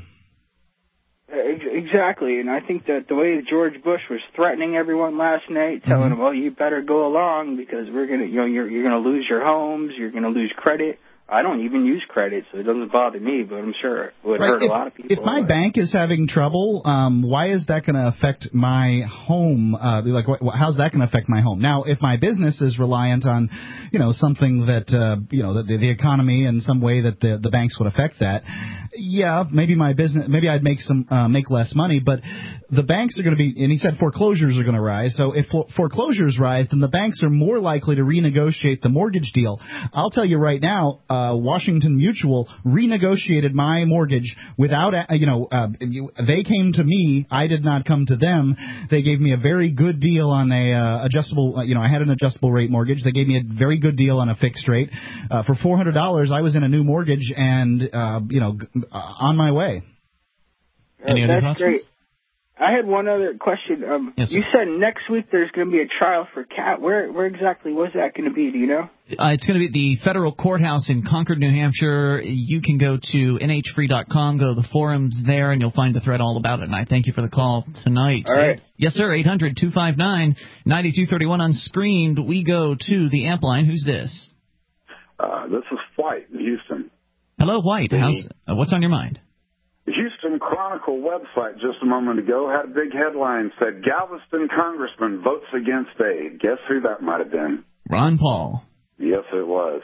Ex- Exactly, and I think that the way that George Bush was threatening everyone last night, telling Mm-hmm. them, "Well, you better go along because we're gonna, you know, you're you're gonna lose your homes, you're gonna lose credit." I don't even use credit, so it doesn't bother me, but I'm sure it would Right. hurt if, a lot of people. If my bank is having trouble, um, why is that going to affect my home? Uh, like, wh- how's that going to affect my home? Now, if my business is reliant on, you know, something that, uh, you know, the, the economy in some way that the, the banks would affect that, yeah, maybe my business, maybe I'd make some, uh, make less money, but the banks are going to be, and he said foreclosures are going to rise. So if fo- foreclosures rise, then the banks are more likely to renegotiate the mortgage deal. I'll tell you right now, uh, Washington Mutual renegotiated my mortgage without, uh, you know, uh, you, they came to me. I did not come to them. They gave me a very good deal on a uh, adjustable, uh, you know, I had an adjustable rate mortgage. They gave me a very good deal on a fixed rate. Uh, for four hundred dollars, I was in a new mortgage and, uh, you know, g- uh, on my way. Any Uh, other that's thoughts? great. I had one other question. Um, Yes, sir. you said next week there's going to be a trial for Cat. Where where exactly was that going to be? Do you know? Uh, it's going to be the federal courthouse in Concord, New Hampshire. You can go to N H free dot com, go to the forums there, and you'll find the thread all about it. And I thank you for the call tonight. All right. Yes, sir, eight hundred two five nine nine two three one unscreened. We go to the amp line. Who's this? Uh, this is White in Houston. Hello, White. How's, uh, what's on your mind? The Houston Chronicle website just a moment ago had a big headline said Galveston congressman votes against aid. Guess who that might have been? Ron Paul. Yes, it was.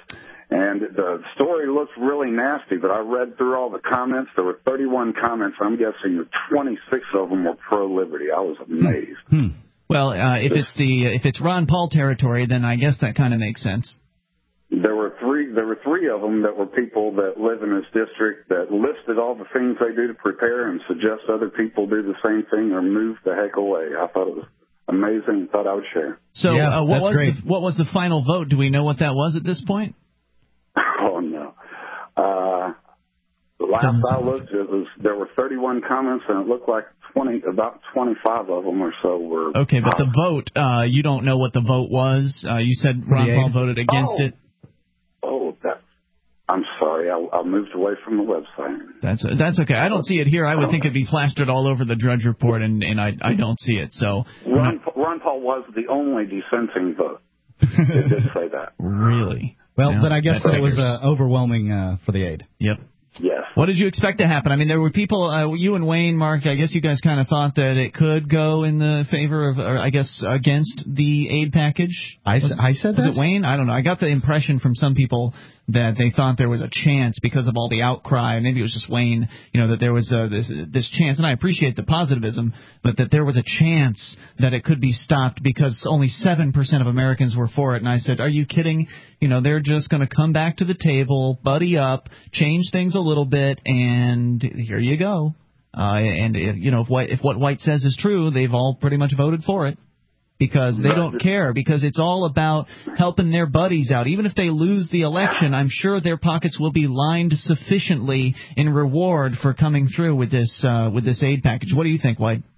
And the story looks really nasty, but I read through all the comments. There were thirty-one comments. I'm guessing twenty-six of them were pro-liberty. I was amazed. Hmm. Well, uh, if it's the if it's Ron Paul territory, then I guess that kind of makes sense. There were three. There were three of them that were people that live in this district that listed all the things they do to prepare and suggest other people do the same thing or move the heck away. I thought it was amazing. Thought I would share. So, yeah, uh, what that's was great. the, what was the final vote? Do we know what that was at this point? Oh no. Uh, the last I looked, it was there were thirty-one comments, and it looked like twenty, about twenty-five of them or so were. Okay, but the vote, uh, you don't know what the vote was. Uh, you said Ron Paul voted against oh. it. Oh, that. I'm sorry. I, I moved away from the website. That's that's okay. I don't see it here. I would think it'd be plastered all over the Drudge Report, and, and I I don't see it. So Ron, Ron Paul was the only dissenting vote. It did say that. Really? Well, Yeah, but I guess that that was figures. uh, overwhelming uh, for the aid. Yep. Yes. What did you expect to happen? I mean, there were people, uh, you and Wayne, Mark, I guess you guys kind of thought that it could go in the favor of, or I guess against the aid package. I, was, I said was that? Was it Wayne? I don't know. I got the impression from some people that they thought there was a chance because of all the outcry. Maybe it was just Wayne, you know, that there was uh, this this chance, and I appreciate the positivism, but that there was a chance that it could be stopped because only seven percent of Americans were for it. And I said, are you kidding? You know, they're just going to come back to the table, buddy up, change things a little bit, and here you go. Uh, and, if, you know, if, White, if what White says is true, they've all pretty much voted for it. Because they don't care, because it's all about helping their buddies out. Even if they lose the election, I'm sure their pockets will be lined sufficiently in reward for coming through with this uh, with this aid package. What do you think, White?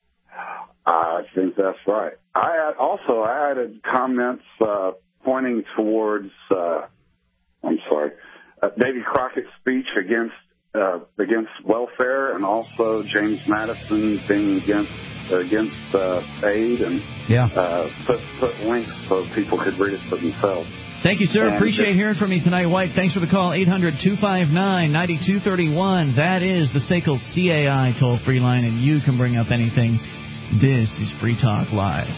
I think that's right. I had, also I added comments uh, pointing towards, uh, I'm sorry, uh, Davy Crockett's speech against uh, against welfare, and also James Madison being against against uh, aid, and yeah. uh, put put links so people could read it for themselves. Thank you, sir. And Appreciate just, hearing from you tonight, White. Thanks for the call. eight hundred two five nine nine two three one. That is the S A C L C A I toll-free line, and you can bring up anything. This is Free Talk Live.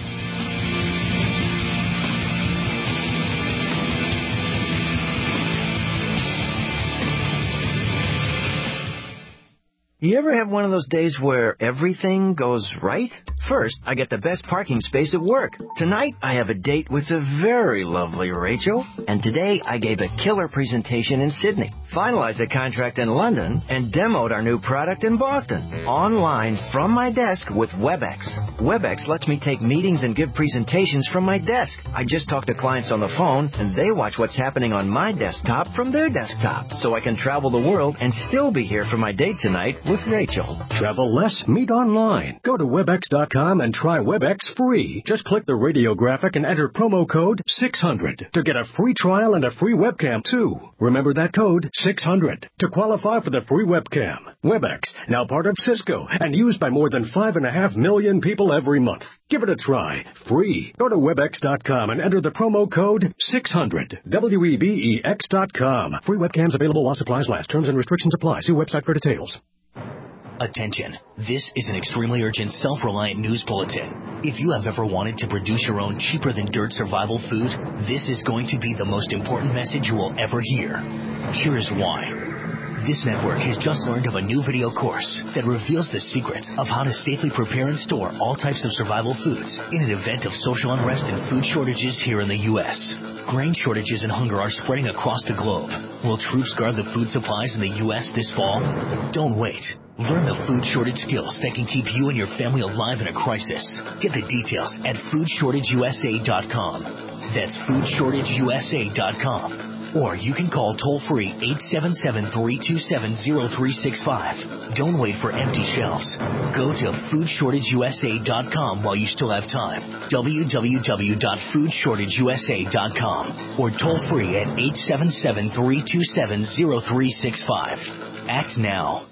You ever have one of those days where everything goes right? First, I get the best parking space at work. Tonight, I have a date with the very lovely Rachel. And today, I gave a killer presentation in Sydney, finalized a contract in London, and demoed our new product in Boston. Online, from my desk with WebEx. WebEx lets me take meetings and give presentations from my desk. I just talk to clients on the phone, and they watch what's happening on my desktop from their desktop. So I can travel the world and still be here for my date tonight with Rachel. Travel less, meet online. Go to webex dot com and try WebEx free. Just click the radio graphic and enter promo code six hundred to get a free trial and a free webcam, too. Remember that code, six hundred, to qualify for the free webcam. WebEx, now part of Cisco and used by more than five point five million people every month. Give it a try. Free. Go to webex dot com and enter the promo code six hundred. W E B E X dot com. Free webcams available while supplies last. Terms and restrictions apply. See website for details. Attention. This is an extremely urgent, self-reliant news bulletin. If you have ever wanted to produce your own cheaper-than-dirt survival food, this is going to be the most important message you will ever hear. Here is why. This network has just learned of a new video course that reveals the secrets of how to safely prepare and store all types of survival foods in an event of social unrest and food shortages here in the U S Grain shortages and hunger are spreading across the globe. Will troops guard the food supplies in the U S this fall? Don't wait. Learn the food shortage skills that can keep you and your family alive in a crisis. Get the details at food shortage u s a dot com. That's food shortage u s a dot com. Or you can call toll-free eight seven seven, three two seven, zero three six five. Don't wait for empty shelves. Go to food shortage u s a dot com while you still have time. w w w dot food shortage u s a dot com. Or toll-free at eight seven seven, three two seven, zero three six five. Act now.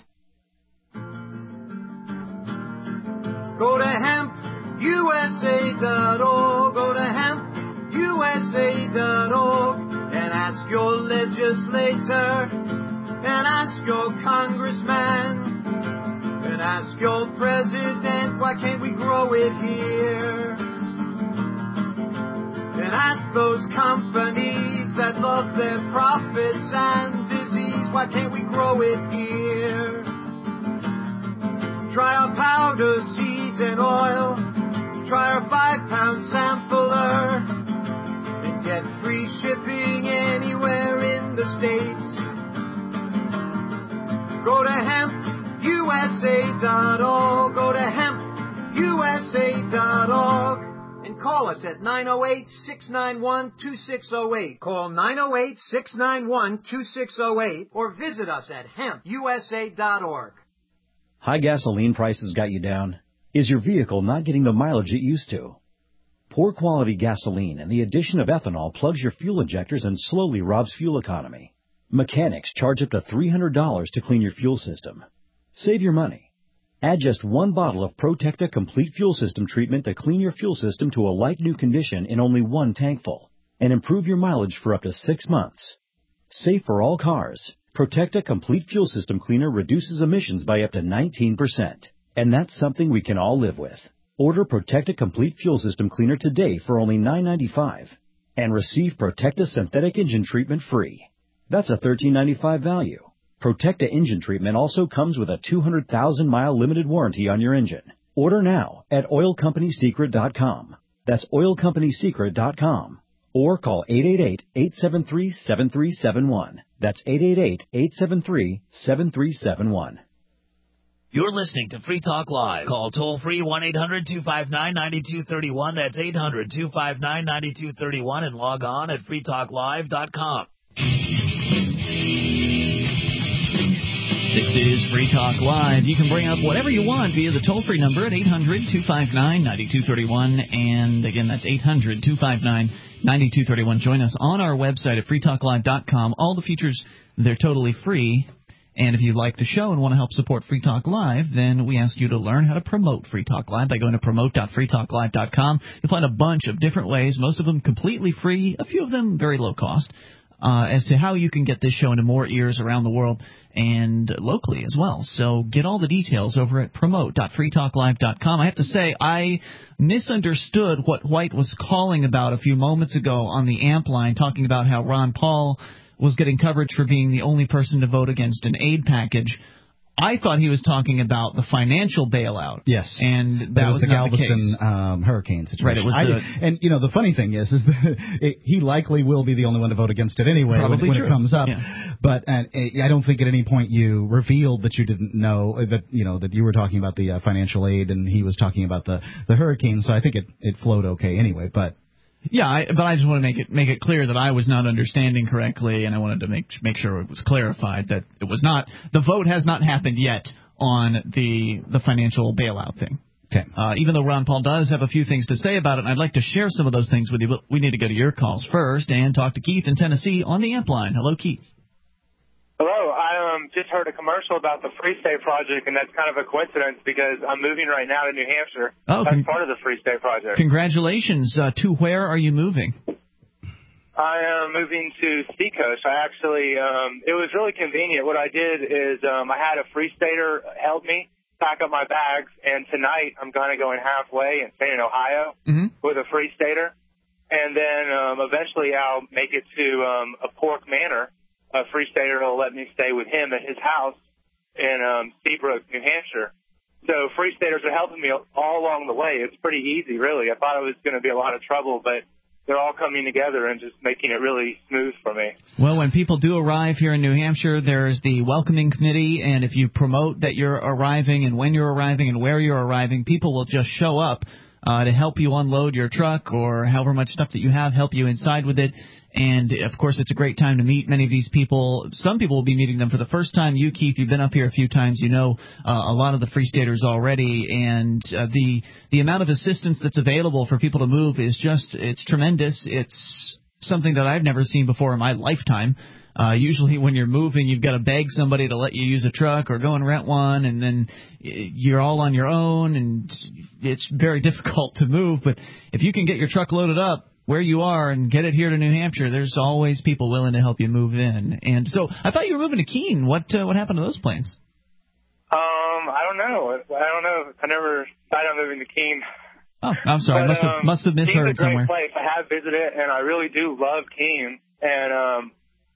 Go to hemp u s a dot org. Go to hemp u s a dot org. And ask your legislator, and ask your congressman, and ask your president, why can't we grow it here? And ask those companies that love their profits and disease. Why can't we grow it here? Try our powder, seeds, and oil. Try our five-pound sampler. And get free shipping anywhere in the States. Go to hemp U S A dot org. Go to hemp U S A dot org. And call us at nine oh eight, six nine one, two six oh eight. Call nine oh eight, six nine one, two six oh eight or visit us at hemp U S A dot org. High gasoline prices got you down? Is your vehicle not getting the mileage it used to? Poor quality gasoline and the addition of ethanol plugs your fuel injectors and slowly robs fuel economy. Mechanics charge up to three hundred dollars to clean your fuel system. Save your money. Add just one bottle of Protecta Complete Fuel System treatment to clean your fuel system to a like-new condition in only one tankful and improve your mileage for up to six months. Safe for all cars. Protecta Complete Fuel System Cleaner reduces emissions by up to nineteen percent. And that's something we can all live with. Order Protecta Complete Fuel System Cleaner today for only nine ninety-five and receive Protecta Synthetic Engine Treatment free. That's a thirteen ninety-five value. Protecta Engine Treatment also comes with a two hundred thousand mile limited warranty on your engine. Order now at oil company secret dot com. That's oil company secret dot com. Or call eight eight eight, eight seven three, seven three seven one. That's eight eight eight, eight seven three, seven three seven one. You're listening to Free Talk Live. Call toll-free one eight hundred two five nine nine two three one. That's eight hundred two five nine nine two three one and log on at free talk live dot com. This is Free Talk Live. You can bring up whatever you want via the toll-free number at eight hundred two five nine nine two three one. And again, that's eight hundred two five nine nine two three one. Join us on our website at free talk live dot com. All the features, they're totally free. And if you like the show and want to help support Free Talk Live, then we ask you to learn how to promote Free Talk Live by going to promote dot free talk live dot com. You'll find a bunch of different ways, most of them completely free, a few of them very low cost, uh, as to how you can get this show into more ears around the world and locally as well. So get all the details over at promote dot free talk live dot com. I have to say, I misunderstood what White was calling about a few moments ago on the amp line, talking about how Ron Paul was getting coverage for being the only person to vote against an aid package. I thought he was talking about the financial bailout. Yes, and that it was, was the not Galveston the case. Um, hurricane situation. Right, it was I the, did, and you know the funny thing is, is that it, he likely will be the only one to vote against it anyway when, when it comes up. Yeah. But uh, I don't think at any point you revealed that you didn't know that you know that you were talking about the uh, financial aid and he was talking about the the hurricane. So I think it it flowed okay anyway. But. Yeah, I, but I just want to make it make it clear that I was not understanding correctly, and I wanted to make make sure it was clarified that it was not the vote has not happened yet on the the financial bailout thing. Okay. Uh, even though Ron Paul does have a few things to say about it, and I'd like to share some of those things with you, but we need to go to your calls first and talk to Keith in Tennessee on the amp line. Hello, Keith. Hello, I um, just heard a commercial about the Free State Project, and that's kind of a coincidence because I'm moving right now to New Hampshire. Oh, that's con- part of the Free State Project. Congratulations. Uh, to where are you moving? I am moving to Seacoast. I actually, um, it was really convenient. What I did is um, I had a Free Stater help me pack up my bags, and tonight I'm kind of going halfway and staying in Ohio mm-hmm. with a Free Stater, and then um, eventually I'll make it to um, a Pork Manor. A Free Stater will let me stay with him at his house in um, Seabrook, New Hampshire. So Free Staters are helping me all along the way. It's pretty easy, really. I thought it was going to be a lot of trouble, but they're all coming together and just making it really smooth for me. Well, when people do arrive here in New Hampshire, there's the welcoming committee, and if you promote that you're arriving and when you're arriving and where you're arriving, people will just show up uh, to help you unload your truck or however much stuff that you have, help you inside with it. And, of course, it's a great time to meet many of these people. Some people will be meeting them for the first time. You, Keith, you've been up here a few times. You know uh, a lot of the Free Staters already. And uh, the the amount of assistance that's available for people to move is just – it's tremendous. It's something that I've never seen before in my lifetime. Uh, usually when you're moving, you've got to beg somebody to let you use a truck or go and rent one, and then you're all on your own, and it's very difficult to move. But if you can get your truck loaded up where you are and get it here to New Hampshire, there's always people willing to help you move in. And so I thought you were moving to Keene. What uh, what happened to those plans? Um, I don't know. I don't know. I never decided on moving to Keene. Oh, I'm sorry. But, must have um, must have misheard Keene's a great somewhere. place. I have visited it, and I really do love Keene. and um,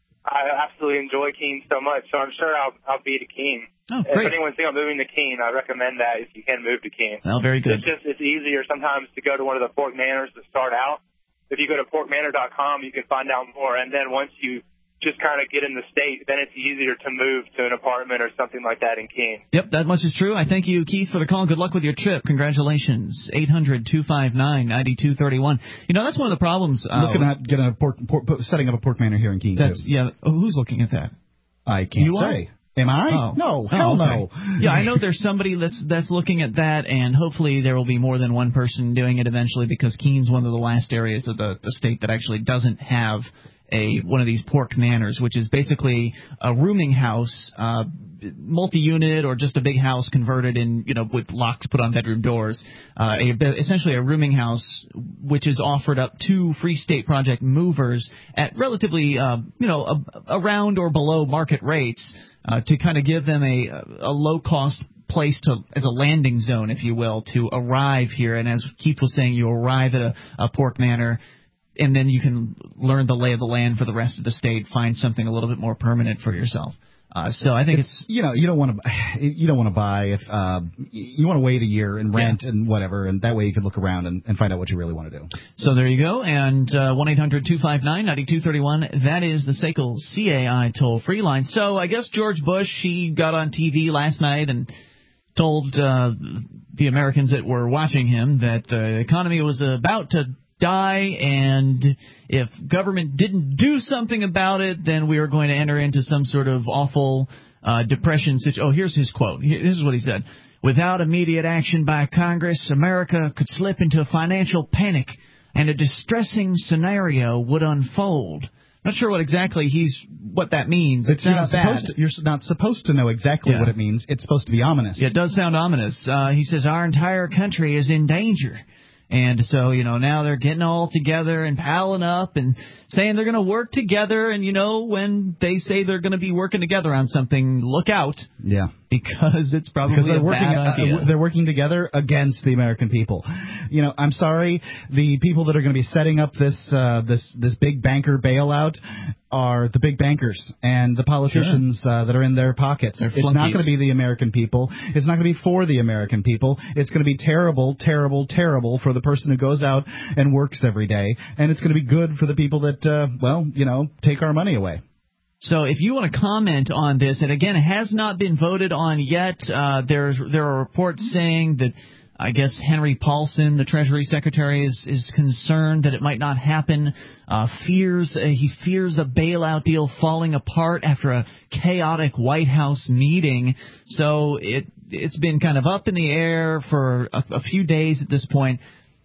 I absolutely enjoy Keene so much. So I'm sure I'll I'll be to Keene. Oh, if great. anyone's thinking of moving to Keene, I recommend that if you can move to Keene. Well, very good. It's just it's easier sometimes to go to one of the Pork Manors to start out. If you go to pork manor dot com, you can find out more. And then once you just kind of get in the state, then it's easier to move to an apartment or something like that in Keene. Yep, that much is true. I thank you, Keith, for the call. Good luck with your trip. Congratulations. eight hundred two five nine nine two three one. You know, that's one of the problems. Uh, Looking at getting a pork, pork, setting up a pork manor here in Keene, that's, too. Yeah, oh, who's looking at that? I can't you say. Are? Am I? Oh. No, oh, hell okay. no. Yeah, I know there's somebody that's that's looking at that, and hopefully there will be more than one person doing it eventually, because Keene's one of the last areas of the, the state that actually doesn't have a one of these pork manors, which is basically a rooming house, uh, multi-unit or just a big house converted in, you know, with locks put on bedroom doors. Uh, a, essentially a rooming house which is offered up to Free State Project movers at relatively, uh, you know, a, around or below market rates uh, to kind of give them a, a low-cost place to as a landing zone, if you will, to arrive here. And as Keith was saying, you arrive at a, a pork manor, and then you can learn the lay of the land for the rest of the state, find something a little bit more permanent for yourself. Uh, so I think it's, it's you know you don't want to you don't want to buy if uh, you want to wait a year and rent yeah. and whatever, and that way you can look around and, and find out what you really want to do. So there you go, and one eight hundred two five nine nine two three one, that is the S A C L C A I toll free line. So I guess George Bush, he got on T V last night and told uh, the Americans that were watching him that the economy was about to die, and if government didn't do something about it, then we were going to enter into some sort of awful uh, depression situation. Oh, here's his quote. This is what he said. Without immediate action by Congress, America could slip into a financial panic, and a distressing scenario would unfold. Not sure what exactly he's what that means. It you're, not sounds bad. supposed to, you're not supposed to know exactly yeah. what it means. It's supposed to be ominous. Yeah, it does sound ominous. Uh, he says our entire country is in danger. And so, you know, now they're getting all together and palling up and saying they're going to work together. And, you know, when they say they're going to be working together on something, look out. Yeah. Because it's probably because they're a working, bad idea. Uh, they're working together against the American people. You know, I'm sorry, the people that are going to be setting up this uh, this this big banker bailout are the big bankers and the politicians sure. uh, that are in their pockets. They're it's flunkies. not going to be the American people. It's not going to be for the American people. It's going to be terrible, terrible, terrible for the person who goes out and works every day. And it's going to be good for the people that, uh, well, you know, take our money away. So if you want to comment on this, and again, it has not been voted on yet. Uh, there's there are reports saying that I guess Henry Paulson, the Treasury Secretary, is is concerned that it might not happen. Uh, fears uh, he fears a bailout deal falling apart after a chaotic White House meeting. So it it's been kind of up in the air for a, a few days at this point.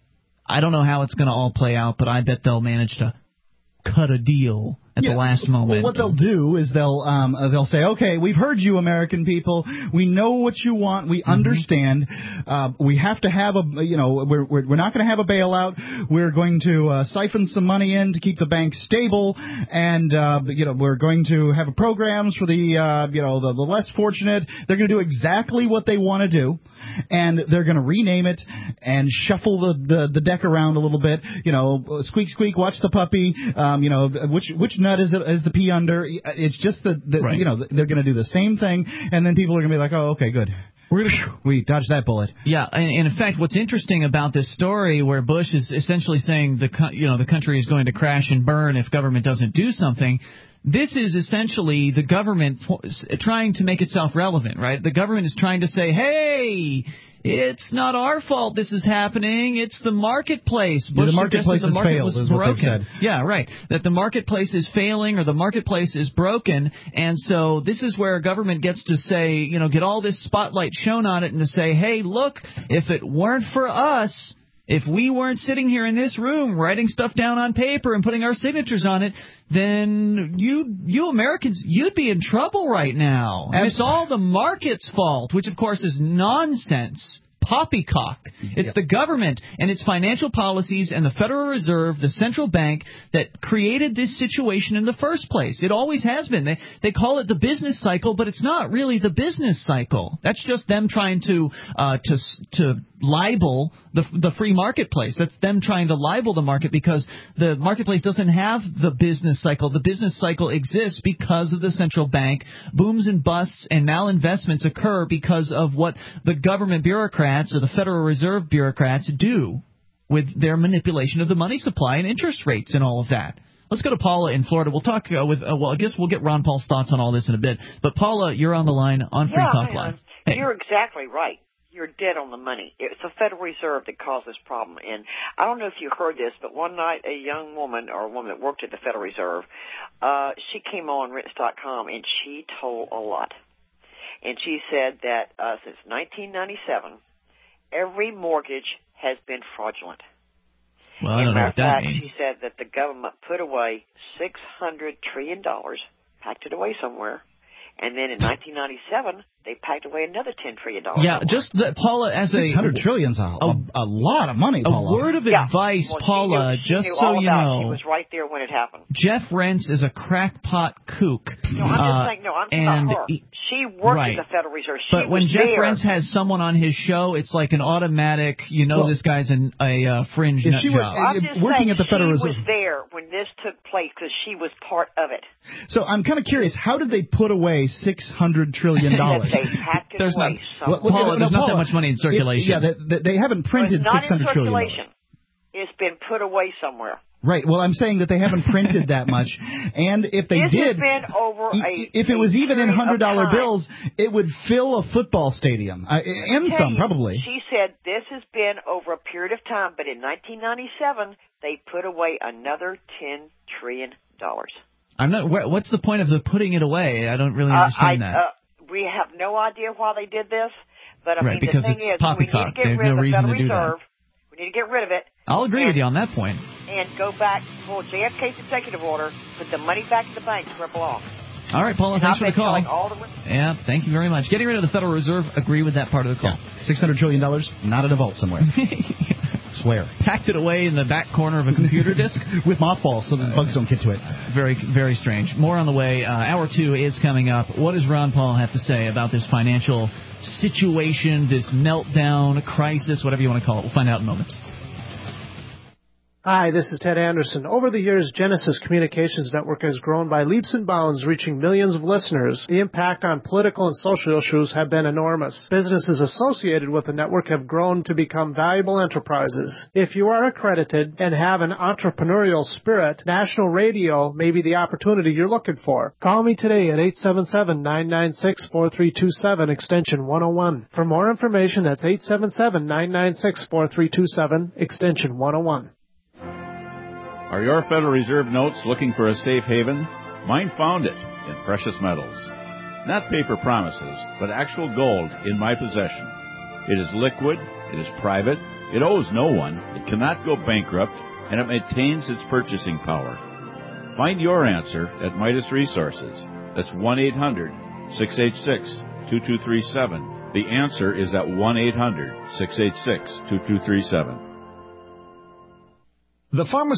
I don't know how it's going to all play out, but I bet they'll manage to cut a deal at yeah, the last moment. Well, what they'll do is they'll um, uh, they'll say, okay, we've heard you, American people. We know what you want. We mm-hmm. understand. Uh, we have to have a, you know, we're we're, we're not going to have a bailout. We're going to uh, siphon some money in to keep the banks stable, and uh, you know, we're going to have programs for the uh, you know the, the less fortunate. They're going to do exactly what they want to do, and they're going to rename it and shuffle the, the the deck around a little bit. You know, squeak squeak, watch the puppy. Um, you know, which which nut is it is the pea under? It's just that the, right. you know they're going to do the same thing, and then people are going to be like, oh, okay, good. We're gonna, we dodged that bullet. Yeah, and, and in fact, what's interesting about this story, where Bush is essentially saying the you know the country is going to crash and burn if government doesn't do something. This is essentially the government trying to make itself relevant, right? The government is trying to say, hey, it's not our fault this is happening. It's the marketplace. Bush yeah, the marketplace the has market failed, was is broken. what they've said. Yeah, right. That the marketplace is failing or the marketplace is broken. And so this is where government gets to say, you know, get all this spotlight shown on it and to say, hey, look, if it weren't for us, if we weren't sitting here in this room writing stuff down on paper and putting our signatures on it, then you you Americans, you'd be in trouble right now. And it's all the market's fault, which, of course, is nonsense. poppycock. It's yep. the government and its financial policies and the Federal Reserve, the central bank, that created this situation in the first place. It always has been. They they call it the business cycle, but it's not really the business cycle. That's just them trying to uh, to to libel the the free marketplace. That's them trying to libel the market because the marketplace doesn't have the business cycle. The business cycle exists because of the central bank. Booms and busts and malinvestments occur because of what the government bureaucrats or the Federal Reserve bureaucrats do with their manipulation of the money supply and interest rates and all of that. Let's go to Paula in Florida. We'll talk uh, with, uh, well, I guess we'll get Ron Paul's thoughts on all this in a bit. But Paula, you're on the line on Free yeah, Talk Live. Hey. You're exactly right. You're dead on the money. It's the Federal Reserve that caused this problem. And I don't know if you heard this, but one night a young woman or a woman that worked at the Federal Reserve, uh, she came on Rents dot com and she told a lot. And she said that uh, since nineteen ninety-seven, every mortgage has been fraudulent. Well, I don't know what that fact, means. She said that the government put away six hundred trillion dollars, packed it away somewhere, and then in nineteen ninety-seven, they packed away another ten trillion dollars. Yeah, just that, Paula, as a six hundred trillion dollars, a, a, a lot of money, Paula. A word of yeah. advice, well, Paula, she knew, she just knew so all you about know. It. She was right there when it happened. Jeff Rents is a crackpot kook. No, I'm uh, just saying, no, I'm talking and about her. He, she worked right. at the Federal Reserve. She but when was Jeff there. Rents has someone on his show, it's like an automatic, you know, well, this guy's an, a uh, fringe nut she job. Was, I'm just working saying at the Federal she Reserve. was there when this took place because she was part of it. So I'm kind of curious, how did they put away six hundred trillion dollars? They packed it There's away. Not, well, Paula, there's not that much money in circulation. It, yeah, they, they haven't printed well, six hundred trillion dollars. Circulation. It's been put away somewhere. Right. Well, I'm saying that they haven't printed that much, and if they this did, has been over a, if it was a even in hundred dollar time. bills, it would fill a football stadium, uh, and some you, probably. She said this has been over a period of time, but in nineteen ninety-seven they put away another ten trillion dollars. I'm not. What's the point of the putting it away? I don't really understand uh, I, that. Uh, we have no idea why they did this, but I right, mean because the thing it's is, we need to poppycock. get They have rid no of the reason Federal to do Reserve. that. We need to get rid of it. I'll agree and, with you on that point. And go back, pull J F K's executive order, put the money back in the banks where it belongs. All right, Paula, and thanks I'll for the call. Like all the... Yeah, thank you very much. Getting rid of the Federal Reserve, agree with that part of the call. Yeah. six hundred trillion dollars, not in a vault somewhere. Swear. Packed it away in the back corner of a computer disk. With mothballs so the bugs don't get to it. Very, very strange. More on the way. Uh, hour two is coming up. What does Ron Paul have to say about this financial situation, this meltdown, crisis, whatever you want to call it? We'll find out in moments. Hi, this is Ted Anderson. Over the years, Genesis Communications Network has grown by leaps and bounds, reaching millions of listeners. The impact on political and social issues have been enormous. Businesses associated with the network have grown to become valuable enterprises. If you are accredited and have an entrepreneurial spirit, national radio may be the opportunity you're looking for. Call me today at eight seven seven, nine nine six, four three two seven, extension one oh one. For more information, that's eight seven seven, nine nine six, four three two seven, extension one oh one. Are your Federal Reserve notes looking for a safe haven? Mine found it in precious metals. Not paper promises, but actual gold in my possession. It is liquid, it is private, it owes no one, it cannot go bankrupt, and it maintains its purchasing power. Find your answer at Midas Resources. That's one eight hundred, six eight six, two two three seven. The answer is at one eight hundred, six eight six, two two three seven. The pharmacy